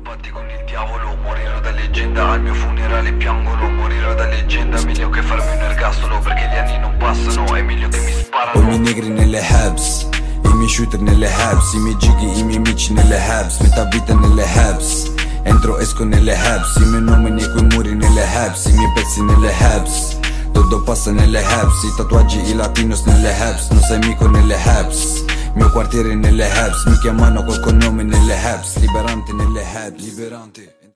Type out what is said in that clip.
patti con il diavolo. Morirò da leggenda, al mio funerale piangolo. Morirò da leggenda, meglio che farmi un ergastolo, perché gli anni non passano, è meglio che mi sparano. Ho i miei negri nelle habs, i miei shooter nelle habs, i miei gighi, i miei amici nelle habs, metà vita nelle habs. Entro, esco nelle habs, il mio nome nei quei muri nelle habs, i miei pezzi nelle habs. Tutto passa nelle habs, i tatuaggi, i latinos nelle habs, non sei mico nelle habs. Mio quartiere nelle habs, mi chiamano col cognome nelle habs, liberante nelle habs, liberante.